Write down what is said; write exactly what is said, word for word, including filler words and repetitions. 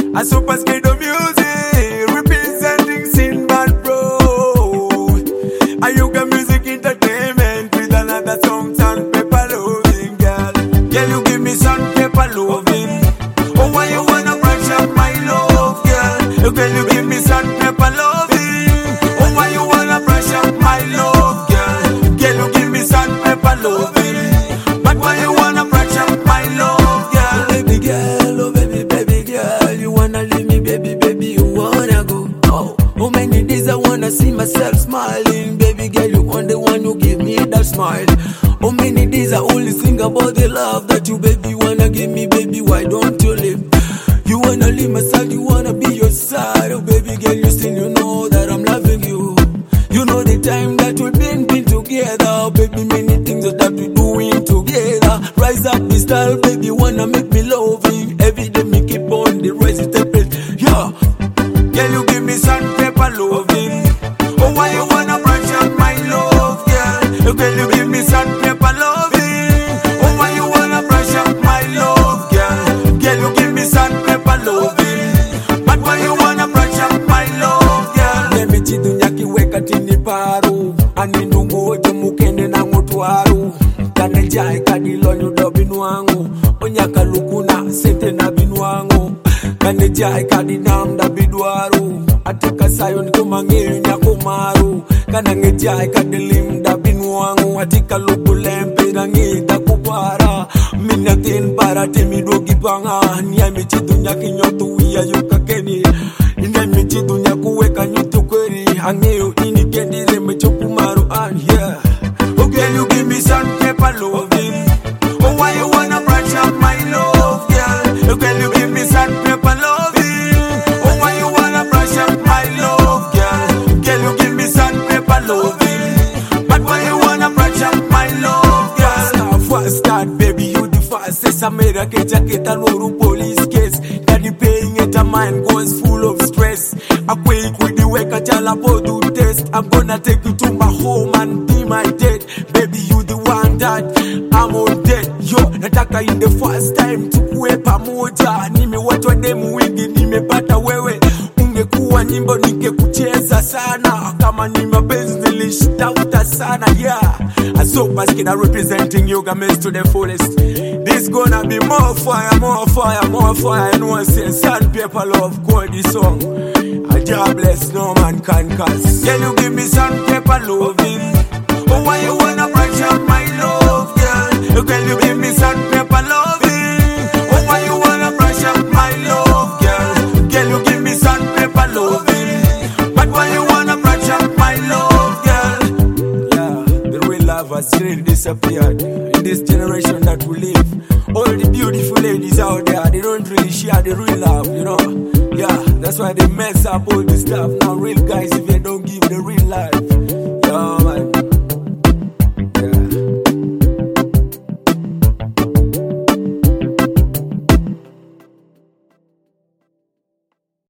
A super skido music, representing Sinbad bro. And you got music entertainment with another song, Sandpaper Loving, girl. Girl, you give me Sandpaper Loving. Oh, why you wanna brush up my love, girl? Girl, you give me Sandpaper Loving. Oh, why you wanna brush up my love, girl? Girl, you give me Sandpaper Loving. But why you wanna brush up my love, girl? Baby girl, oh baby, baby girl, you wanna leave me, baby, baby, you wanna go. Oh, how many days I wanna see myself smiling, baby girl, you want the one who give me that smile. How many days I only think about the love that you, baby, wanna give me, baby, why don't you leave? You wanna leave my side, you wanna be your side, oh baby girl, you still you know that I'm loving you. You know the time that we've been, been together, baby, many things that we doing together. Rise up the style, baby, wanna make me loving. Every day me keep on the rise step it, yeah. Girl, you give me Sandpaper Loving. Oh, why you wanna brush up my love, girl? Girl, you give me Sandpaper Loving. Oh, why you wanna brush up my love, girl? Girl, you give me Sandpaper Loving. But why you wanna brush up my love, girl? Nemi chidunya kiweka tini paru, ani ndungu ojo mukende na ngutwaru. Kane jai kadilo nyudo binuangu, onyaka lukuna sente na binuangu. Kane jai kadinam da bidwaru, ateka sayo niko mangiru nyako maru. Kana ngejai kadilim da binuangu, atika lukulempe na ngita kupara. Mina tin para temi dogi panga, nyami chidunya kinyoto uya yuka keni. Nyami chidunya kuweka nyuto kweri, angeo ini kendile mechoku maru and yeah. Oh, girl, you give me Sandpaper Loving. Oh, why you wanna brush up my love, girl? Oh, girl, you give me Sandpaper Loving. Oh, why you wanna brush up my love, girl? Girl, you give me Sandpaper Loving. But why you wanna brush up my love, girl? Start fast start, baby, you the fastest. I made a jacket and no police case. Daddy paying it, a mind goes full of stress. I quake with the work, a jalapo do test. I'm gonna take you to my home and be my date. Baby, you the one that I'm on dead. Yo, nataka in the first time tukue pamoja. Nimewachwa demu wingi, nimepata wewe. Ungekuwa nyimbo ningekucheza sana. Kama ni mapenzi nilishtafuta sana, yeah. I so masculine representing Yoga Mess to the fullest. This gonna be more fire, more fire, more fire. And one say Sandpaper Love, call this song. A job bless, no man can cause. Girl, you give me Sandpaper Loving. Oh, why you wanna brush up my love, girl? Girl, you give me Sandpaper Loving. Oh, why you wanna brush up my love, girl? Girl, you give me Sandpaper Loving. But why you wanna brush up my love, girl? Yeah, the real love has really disappeared in this generation that we live. All the beautiful ladies out there, they don't really share the real love, you know. Yeah, that's why they mess up all this stuff. Now real guys, if they don't give the real life, yeah man.